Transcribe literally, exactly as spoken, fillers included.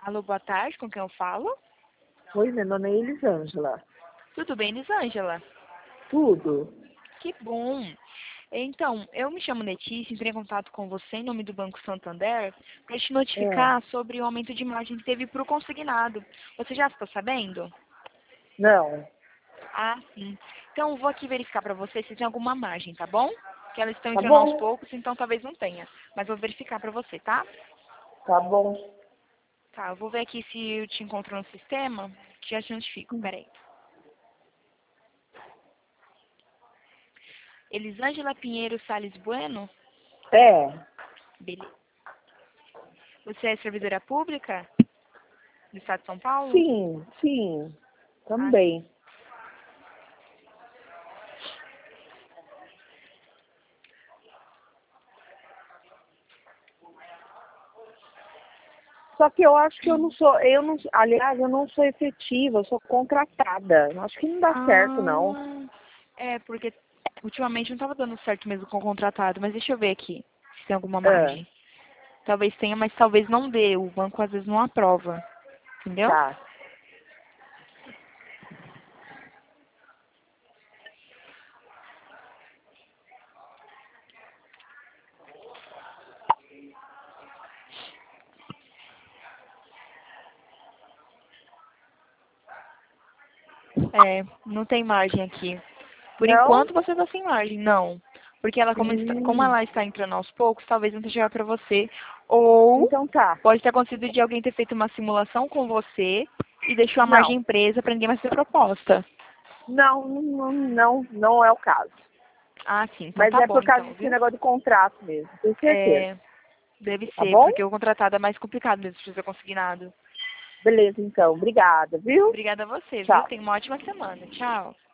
Alô, boa tarde, com quem eu falo? Oi, meu nome é Elisângela. Tudo bem, Elisângela? Tudo? Que bom. Então, eu me chamo Letícia, entrei em contato com você em nome do Banco Santander para te É. notificar sobre o aumento de margem que teve para o consignado. Você já ficou sabendo? Não. Ah, sim. Então, eu vou aqui verificar para você se tem alguma margem, tá bom? Que elas estão Tá entrando aos bom? poucos, então talvez não tenha. Mas eu vou verificar para você, tá? Tá bom. Tá, eu vou ver aqui se eu te encontro no sistema, que já te notifico, peraí. Elisângela Pinheiro Sales Bueno? É. Beleza. Você é servidora pública do Estado de São Paulo? Sim, sim. Ah, sim. Também. Só que eu acho que eu não sou, eu não, aliás, eu não sou efetiva, eu sou contratada. Eu acho que não dá certo, não. Ah, é, porque ultimamente não estava dando certo mesmo com o contratado, mas deixa eu ver aqui se tem alguma É, margem. Talvez tenha, mas talvez não dê. O banco às vezes não aprova, entendeu? tá. É, não tem margem aqui. Por Não? enquanto você está sem margem, não. Porque ela como, está- como Hum, ela está entrando aos poucos, talvez não tenha chegado para você. Ou então tá. pode ter acontecido de alguém ter feito uma simulação com você e deixou a Não. margem presa para ninguém mais ter proposta. Não, não, não, não é o caso. Ah, sim, então Mas tá é bom por causa então, desse viu? negócio de contrato mesmo, tenho certeza. É, deve Tá ser, bom? porque o contratado é mais complicado mesmo de ser consignado. Beleza, então. Obrigada, viu? Obrigada a você, viu? Tchau. Tenha uma ótima semana. Tchau.